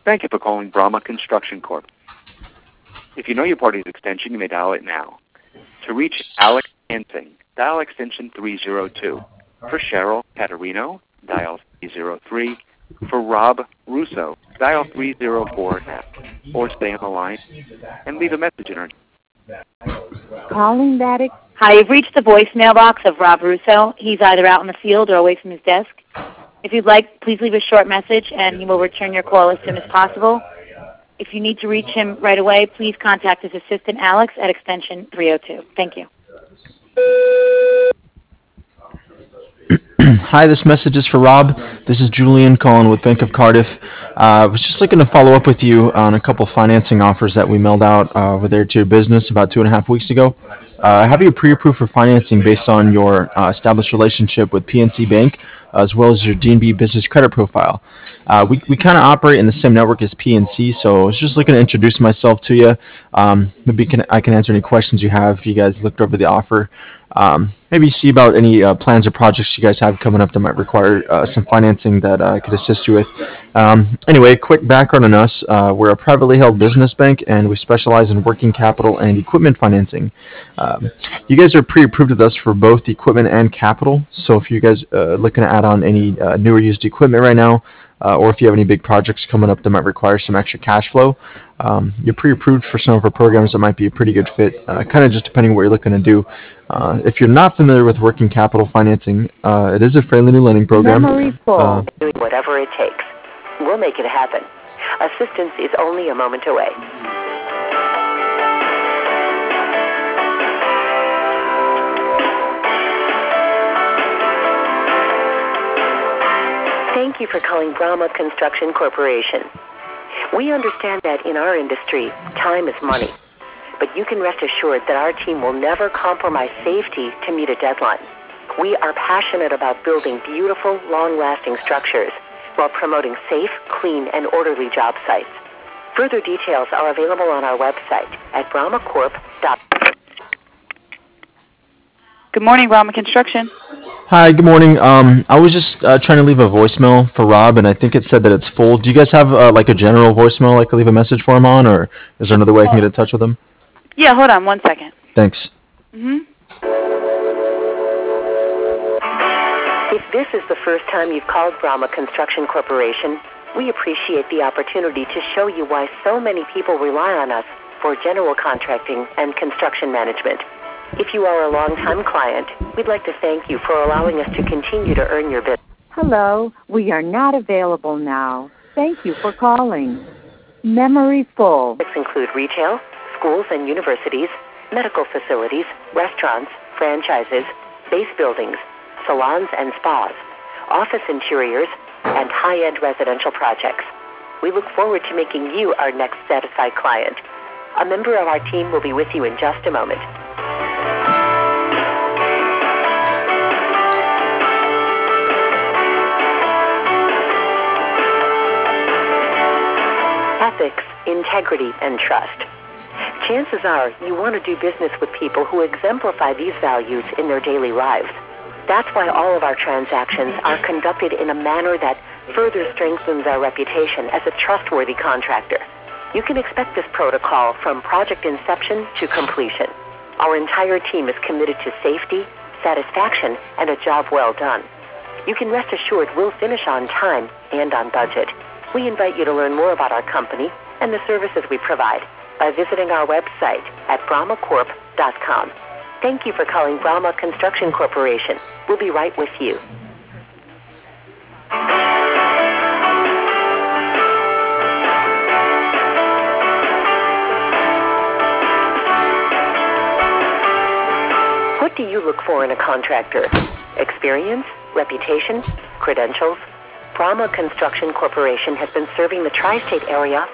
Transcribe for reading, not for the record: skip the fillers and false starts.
Thank you for calling Brahma Construction Corp. If you know your party's extension, you may dial it now. To reach Alex Hansing, dial extension 302. For Cheryl Caterino, dial 303. For Rob Russo, dial 304 now. Or stay on the line and leave a message in our... Calling that. Hi, you've reached the voicemail box of Rob Russo. He's either out in the field or away from his desk. If you'd like, please leave a short message and he will return your call as soon as possible. If you need to reach him right away, please contact his assistant, Alex, at extension 302. Thank you. Hi, this message is for Rob. This is Julian calling with Bank of Cardiff. I was just looking to follow up with you on a couple financing offers that we mailed out over there to your business about 2.5 weeks ago. I have you pre-approved for financing based on your established relationship with PNC Bank, as well as your D&B business credit profile. We kind of operate in the same network as PNC, so I was just looking to introduce myself to you. Maybe I can answer any questions you have if you guys looked over the offer. Maybe see about any plans or projects you guys have coming up that might require some financing that I could assist you with. Anyway, quick background on us. We're a privately held business bank, and we specialize in working capital and equipment financing. You guys are pre-approved with us for both equipment and capital, so if you guys are looking to add on any newer used equipment right now, or if you have any big projects coming up that might require some extra cash flow, you're pre-approved for some of our programs that might be a pretty good fit, kind of just depending on what you're looking to do. If you're not familiar with working capital financing, it is a fairly new lending program. Doing whatever it takes. We'll make it happen. Assistance is only a moment away. Thank you for calling Brahma Construction Corporation. We understand that in our industry, time is money. But you can rest assured that our team will never compromise safety to meet a deadline. We are passionate about building beautiful, long-lasting structures while promoting safe, clean, and orderly job sites. Further details are available on our website at brahmacorp.com. Good morning, Brahma Construction. Hi, good morning. I was just trying to leave a voicemail for Rob, and I think it said that it's full. Do you guys have like a general voicemail I could leave a message for him on, or is there another way I can get in touch with him? Yeah, hold on 1 second. Thanks. If this is the first time you've called Brahma Construction Corporation, we appreciate the opportunity to show you why so many people rely on us for general contracting and construction management. If you are a long-time client, we'd like to thank you for allowing us to continue to earn your business. Hello, we are not available now. Thank you for calling. Memory full. This include retail, schools and universities, medical facilities, restaurants, franchises, base buildings, salons and spas, office interiors, and high-end residential projects. We look forward to making you our next satisfied client. A member of our team will be with you in just a moment. Ethics, integrity, and trust. Chances are you want to do business with people who exemplify these values in their daily lives. That's why all of our transactions are conducted in a manner that further strengthens our reputation as a trustworthy contractor. You can expect this protocol from project inception to completion. Our entire team is committed to safety, satisfaction, and a job well done. You can rest assured we'll finish on time and on budget. We invite you to learn more about our company and the services we provide by visiting our website at brahmacorp.com. Thank you for calling Brahma Construction Corporation. We'll be right with you. What do you look for in a contractor? Experience? Reputation? Credentials? Brahma Construction Corporation has been serving the tri-state area